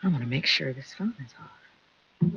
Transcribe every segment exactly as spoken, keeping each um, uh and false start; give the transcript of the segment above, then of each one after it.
I want to make sure this phone is off.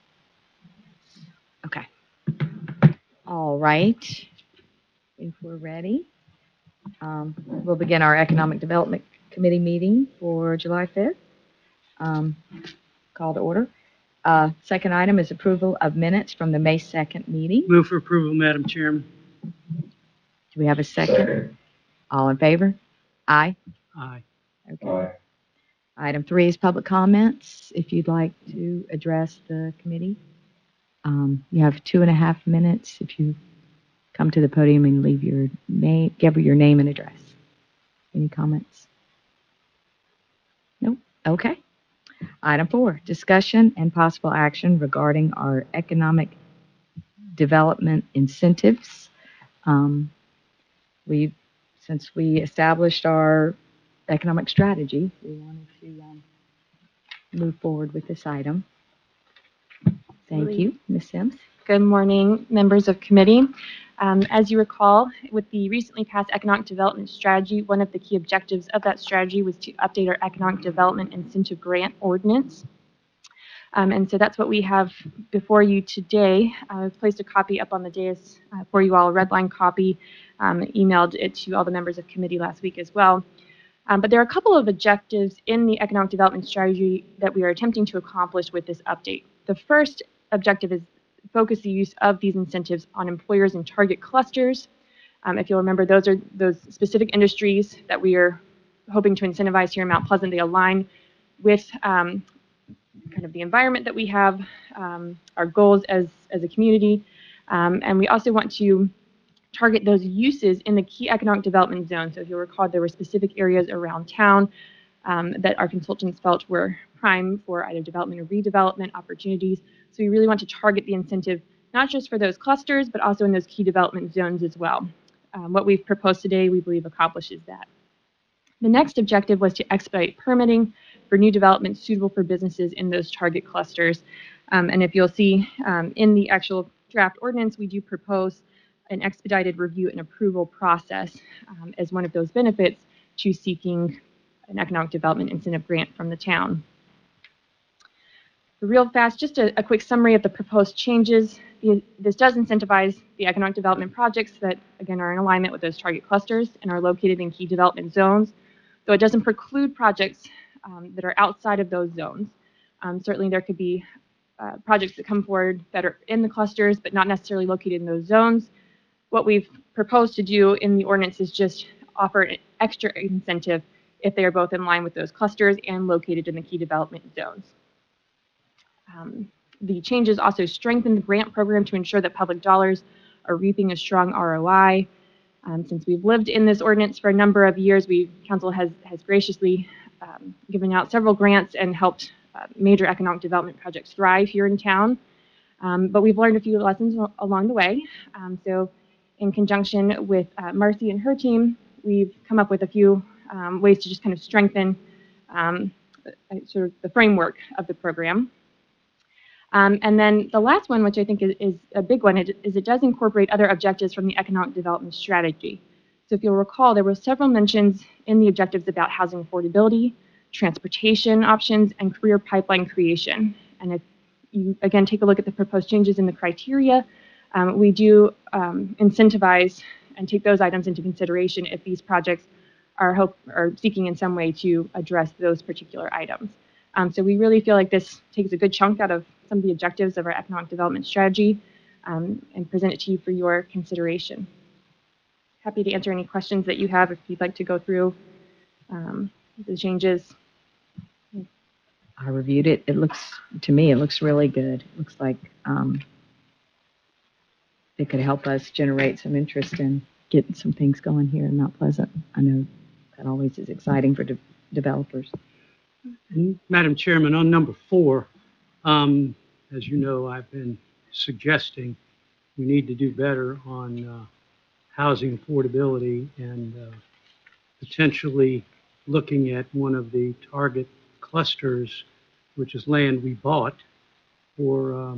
Okay. All right. If we're ready, um, we'll begin our Economic Development Committee meeting for July fifth. Um, call to order. Uh, second item is approval of minutes from the May second meeting. Move for approval, Madam Chairman. Do we have a second? All in favor? Aye. Aye. Okay. Item three is public comments. If you'd like to address the committee, um, you have two and a half minutes if you come to the podium and leave your name, give your name and address. Any comments? Nope. Okay. Item four, discussion and possible action regarding our economic development incentives. Um, we, since we established our economic strategy, we wanted to um, move forward with this item. Thank you, Miz Sims. Good morning, members of committee. Um, as you recall, with the recently passed economic development strategy, one of the key objectives of that strategy was to update our economic development incentive grant ordinance. Um, and so that's what we have before you today. Uh, I've placed a copy up on the dais uh, for you all, a red line copy, um, emailed it to all the members of committee last week as well. Um, but there are a couple of objectives in the economic development strategy that we are attempting to accomplish with this update. The first objective is focus the use of these incentives on employers in target clusters. Um, if you'll remember, those are those specific industries that we are hoping to incentivize here in Mount Pleasant. They align with um, kind of the environment that we have, um, our goals as, as a community, um, and we also want to target those uses in the key economic development zone. So if you'll recall, there were specific areas around town um, that our consultants felt were prime for either development or redevelopment opportunities. So we really want to target the incentive not just for those clusters, but also in those key development zones as well. Um, what we've proposed today, we believe, accomplishes that. The next objective was to expedite permitting for new developments suitable for businesses in those target clusters. Um, and if you'll see um, in the actual draft ordinance, we do propose an expedited review and approval process um, as one of those benefits to seeking an economic development incentive grant from the town. Real fast, just a, a quick summary of the proposed changes. The, this does incentivize the economic development projects that, again, are in alignment with those target clusters and are located in key development zones, though it doesn't preclude projects um, that are outside of those zones. Um, certainly, there could be uh, projects that come forward that are in the clusters, but not necessarily located in those zones. What we've proposed to do in the ordinance is just offer an extra incentive if they are both in line with those clusters and located in the key development zones. Um, the changes also strengthen the grant program to ensure that public dollars are reaping a strong R O I. Um, since we've lived in this ordinance for a number of years, we council has has graciously um, given out several grants and helped uh, major economic development projects thrive here in town. Um, but we've learned a few lessons along the way. Um, so, in conjunction with uh, Marcy and her team, we've come up with a few um, ways to just kind of strengthen um, sort of the framework of the program. Um, and then the last one, which I think is, is a big one, is it does incorporate other objectives from the economic development strategy. So if you'll recall, there were several mentions in the objectives about housing affordability, transportation options, and career pipeline creation. And if you, again, take a look at the proposed changes in the criteria, um, we do um, incentivize and take those items into consideration if these projects are, hope, are seeking in some way to address those particular items. Um, so we really feel like this takes a good chunk out of some of the objectives of our economic development strategy um, and present it to you for your consideration. Happy to answer any questions that you have if you'd like to go through um, the changes. I reviewed it. It looks, to me, it looks really good. It looks like um, it could help us generate some interest in getting some things going here in Mount Pleasant. I know that always is exciting for de developers. Madam Chairman, on number four, um, as you know, I've been suggesting we need to do better on uh, housing affordability and uh, potentially looking at one of the target clusters, which is land we bought for uh,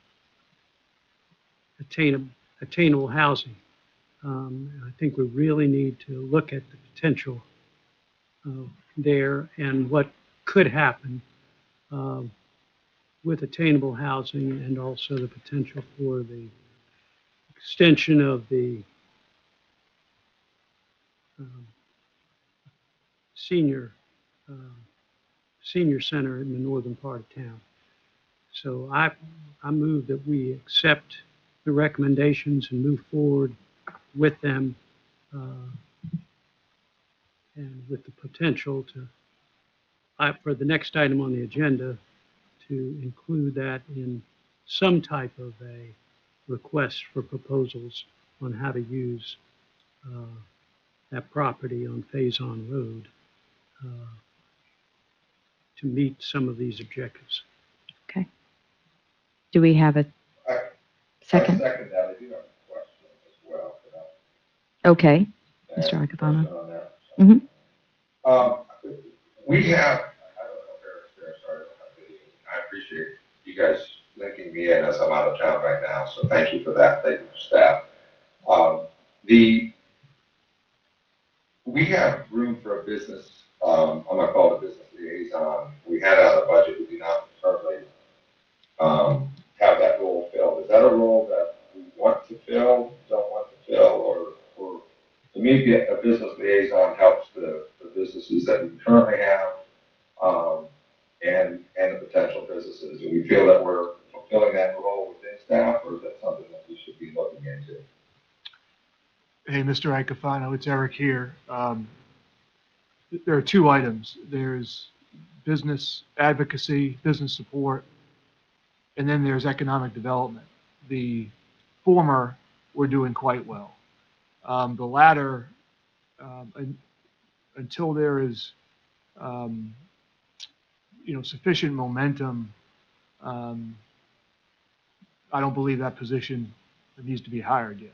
attainable, attainable housing. Um, I think we really need to look at the potential uh, there and what could happen uh, with attainable housing and also the potential for the extension of the um, senior uh, senior center in the northern part of town. So I I move that we accept the recommendations and move forward with them, uh, and with the potential to, I, for the next item on the agenda, to include that in some type of a request for proposals on how to use uh, that property on Faison Road uh, to meet some of these objectives. Okay. Do we have a I, I second? second that. I do have a question as well. But I- Okay. I have Mister a Akapana. question on that. Mhm. Um, we have, I don't know if Eric's there, sorry, I appreciate you guys linking me in as I'm out of town right now, so thank you for that. Thank you, staff. Um, the, we have room for a business, um, I'm gonna call it a business liaison. We had it out of budget, we do not currently, um, have that role filled. Is that a role that we want to fill, don't want to fill, or, or to me, be a business liaison helps the, the businesses that we currently have, um, and, and the potential businesses. Do we feel that we're fulfilling that role within staff, or is that something that we should be looking into? Hey, Mister Icofano, it's Eric here. Um, there are two items. There's business advocacy, business support, and then there's economic development. The former, we're doing quite well. Um, the latter, um, un- until there is, um, you know, sufficient momentum, um, I don't believe that position needs to be hired yet.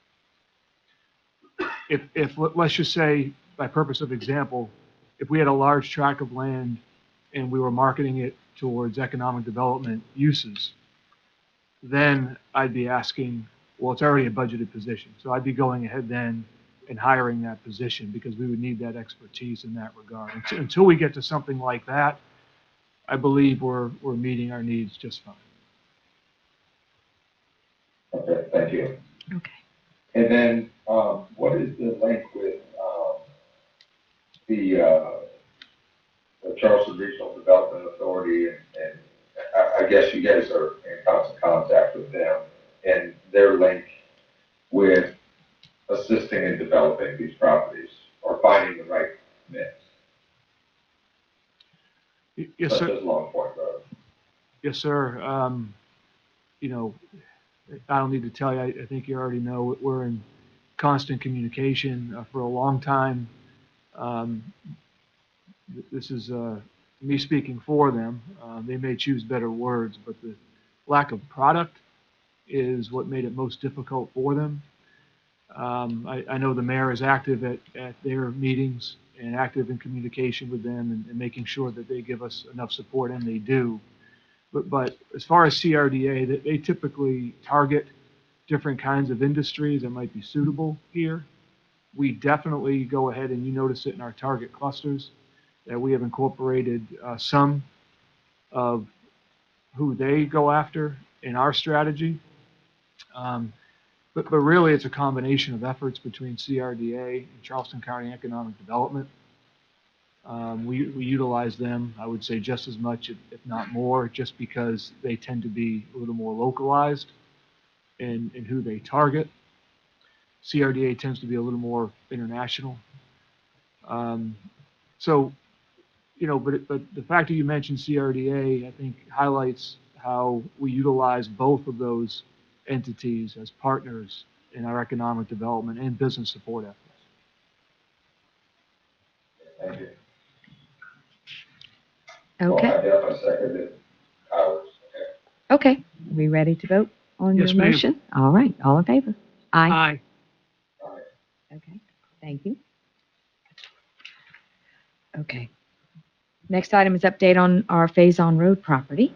If, if let- let's just say, by purpose of example, if we had a large tract of land and we were marketing it towards economic development uses, then I'd be asking, well, it's already a budgeted position. So I'd be going ahead then and hiring that position because we would need that expertise in that regard. Until, until we get to something like that, I believe we're, we're meeting our needs just fine. Okay, thank you. Okay. And then, um, what is the link with, um, the, uh, the Charleston Regional Development Authority, and, and I, I guess you guys are in constant contact with them, and their link with assisting in developing these properties or finding the right mix, Y- Yes, such sir. as Long Point Road. Yes, sir. Um, you know, I don't need to tell you, I, I think you already know, we're in constant communication uh, for a long time. Um, th- this is uh, me speaking for them. Uh, they may choose better words, but the lack of product is what made it most difficult for them. Um, I, I know the mayor is active at, at their meetings and active in communication with them and, and making sure that they give us enough support, and they do. But, but as far as C R D A, they, they typically target different kinds of industries that might be suitable here. We definitely go ahead, and you notice it in our target clusters, that we have incorporated uh, some of who they go after in our strategy. Um, but, but really, it's a combination of efforts between C R D A and Charleston County Economic Development. Um, we, we utilize them, I would say, just as much, if, if not more, just because they tend to be a little more localized in, in who they target. C R D A tends to be a little more international. Um, so, you know, but, but the fact that you mentioned C R D A, I think, highlights how we utilize both of those entities as partners in our economic development and business support efforts. Thank you. Okay. Well, I definitely seconded ours. Okay. Okay. Are we ready to vote on Yes, your ma'am. motion? All right. All in favor? Aye. Aye. All right. Okay. Thank you. Okay. Next item is update on our Faison Road property.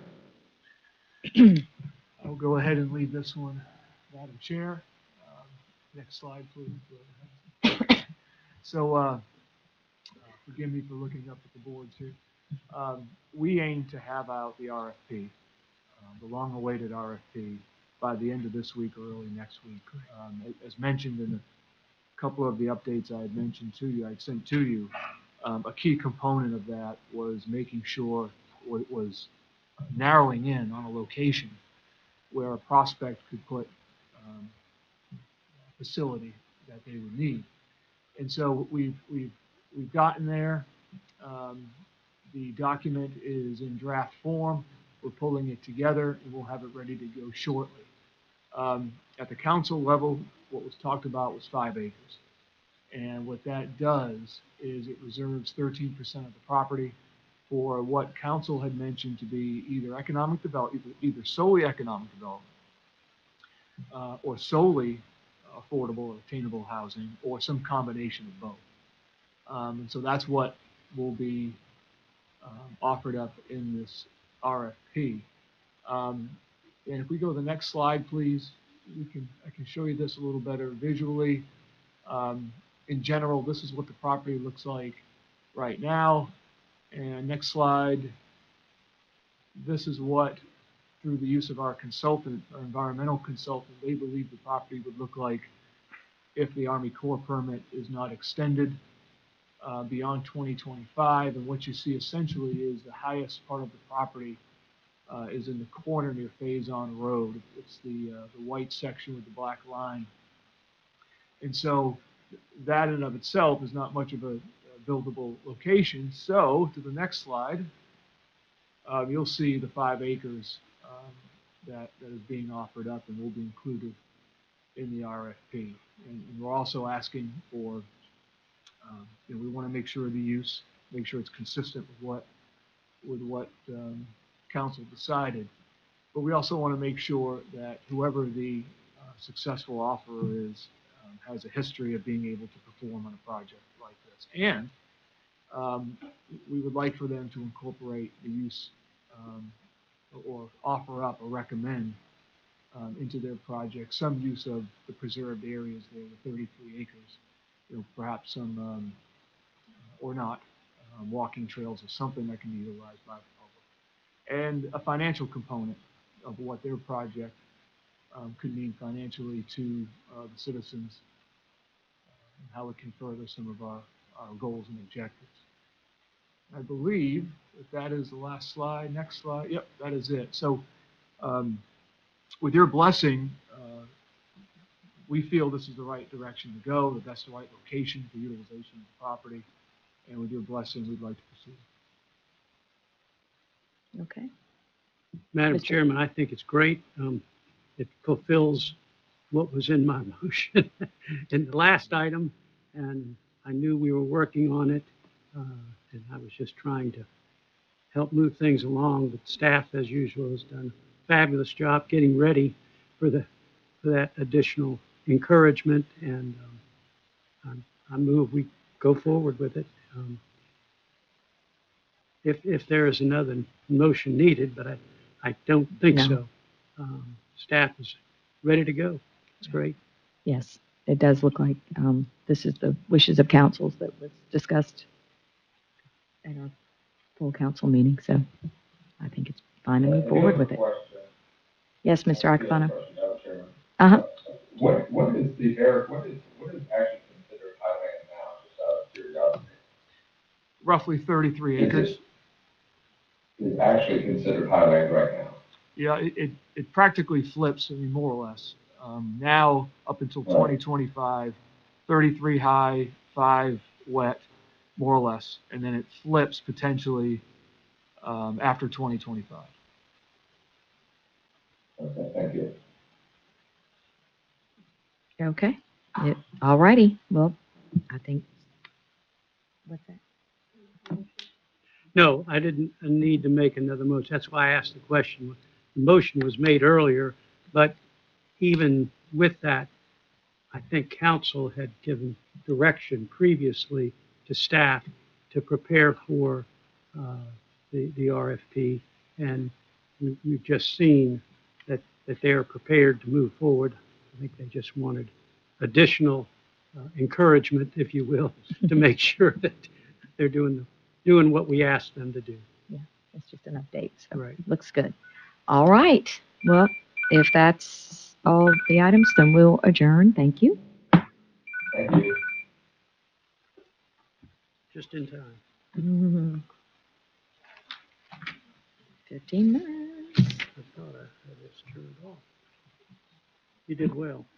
I'll go ahead and leave this one, Madam Chair. Um, Next slide, please. So, uh, uh, forgive me for looking up at the boards here. Um, we aim to have out the R F P, uh, the long-awaited R F P, by the end of this week or early next week. Um, as mentioned in a couple of the updates I had mentioned to you, I had sent to you, um, a key component of that was making sure it was narrowing in on a location where a prospect could put um, facility that they would need. And so we've, we've, we've gotten there. Um, the document is in draft form. We're pulling it together and we'll have it ready to go shortly. Um, at the council level, what was talked about was five acres. And what that does is it reserves thirteen percent of the property for what council had mentioned to be either economic development, either, either solely economic development, uh, or solely affordable or attainable housing, or some combination of both. Um, and so that's what will be um, offered up in this R F P. Um, and if we go to the next slide, please, we can I can show you this a little better visually. Um, in general, this is what the property looks like right now. And next slide, this is what, through the use of our consultant, our environmental consultant, they believe the property would look like if the Army Corps permit is not extended uh, beyond twenty twenty-five. And what you see essentially is the highest part of the property uh, is in the corner near Faison Road. It's the, uh, the white section with the black line. And so that in and of itself is not much of a, a buildable location. So to the next slide, uh, you'll see the five acres um, that, that is being offered up and will be included in the R F P. And, and we're also asking for, um, you know, we want to make sure the use, make sure it's consistent with what, with what um, council decided. But we also want to make sure that whoever the uh, successful offerer is um, has a history of being able to perform on a project like this. And um, we would like for them to incorporate the use um, or offer up or recommend um, into their project some use of the preserved areas there, the thirty-three acres, you know, perhaps some, um, or not, um, walking trails or something that can be utilized by the public. And a financial component of what their project um, could mean financially to uh, the citizens, uh, and how it can further some of our, our goals and objectives. I believe that that is the last slide. Next slide. Yep, that is it. So um, with your blessing, uh, we feel this is the right direction to go, that that's the right location for utilization of the property. And with your blessing, we'd like to proceed. Okay. Madam Mister Chairman, I think it's great. Um, It fulfills what was in my motion in the last item, and I knew we were working on it, uh, and I was just trying to help move things along. But staff, as usual, has done a fabulous job getting ready for the for that additional encouragement, and um, I, I move we go forward with it. Um, if if there is another motion needed, but I I don't think No. so. Um, staff is ready to go. It's great. Yes, it does look like um, this is the wishes of councils that was discussed at our full council meeting. So I think it's fine to move forward with it. Yes, Mister Acapano. Uh-huh. What, what is the, Eric, what is, what is actually considered highland now, just out of curiosity? Roughly thirty-three Is acres. it- Is actually considered highland right now? Yeah, it, it, it practically flips, I mean, more or less. Um, now, up until Right. twenty twenty-five, thirty-three high, five wet, more or less. And then it flips potentially um, after twenty twenty-five. Okay, thank you. Okay. It, all righty. Well, I think, what's that? No, I didn't need to make another motion. That's why I asked the question. The motion was made earlier, but even with that, I think council had given direction previously to staff to prepare for uh, the, the R F P. And we, we've just seen that, that they are prepared to move forward. I think they just wanted additional uh, encouragement, if you will, to make sure that they're doing the doing what we asked them to do. It's just an update, so Right. looks good. All right. Well, if that's all the items, then we'll adjourn. Thank you. Thank you. Just in time. Mhm. Fifteen minutes. I thought I had this turned off. You did well.